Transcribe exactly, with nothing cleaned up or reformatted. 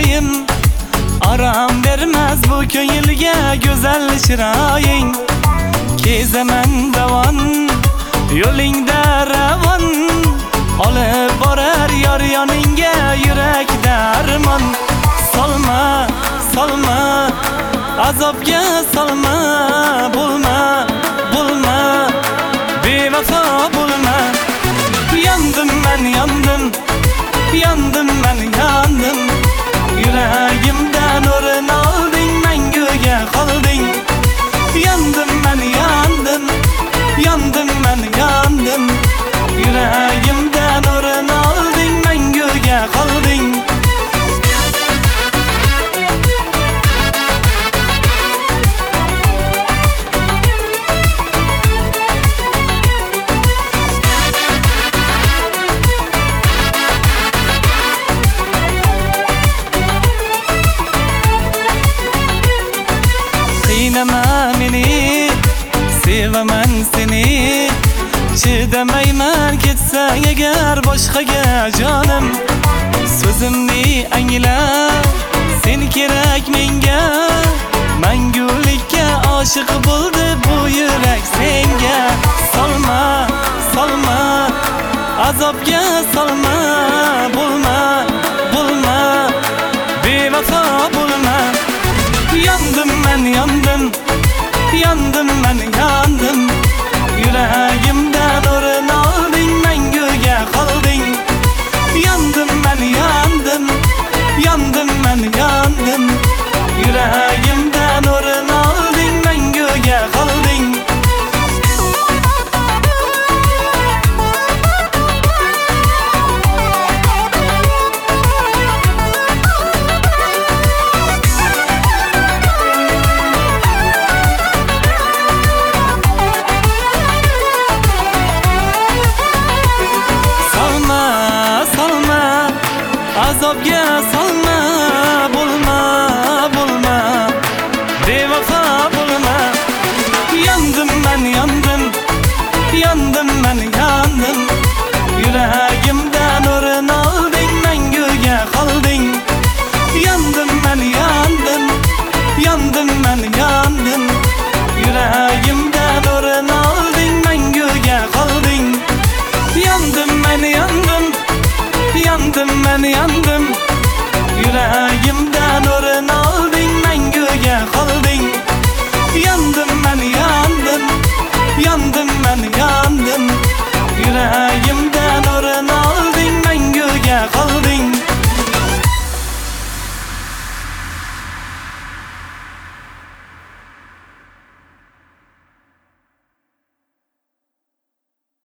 chiroyim, aram bermez bu ko'ngilga go'zal chiroying. Kezaman davon, yo'lingda ravon, olib borar yor yoningga yurak darmon. Solma, solma, azobga solma, bo'lma, bo'lma, bevafo bo'lma. Yandım ben yandım, yandım ben yandım. Yüreğimden nurun aldın, mengüge kaldın. Yandım ben yandım, yandım ben yandım. Yüreğimden nurun aldın, mengüge kaldın. Qiynama meni, sevaman seni. Chidamayman ketsang agar boshqaga jonim. So'zimni angla, sen kerak menga. Mangulikka oshiq bo'ldi bu yurak senga. Solma, solma, azobga solma, bo'lma, bo'lma, bevafo bo'lma. Yandım ben yandım, yandım ben yandım. Yüreğimde nurun aldın, mengüge kaldın. Yandım ben yandım, yandım ben yandım. Yüreğimde nurun aldın, mengüge kaldın. Azobga solma, bo'lma, bo'lma, bevafo bo'lma. Yandım ben yandım, yandım ben yandım. Yüreğimde nurun aldın, mengüge kaldın. Yandım ben yandım, yandım ben yandım. Yüreğimde nurun aldın, mengüge kaldın. Yandım ben yandım, yandım ben yandım. Yüreğim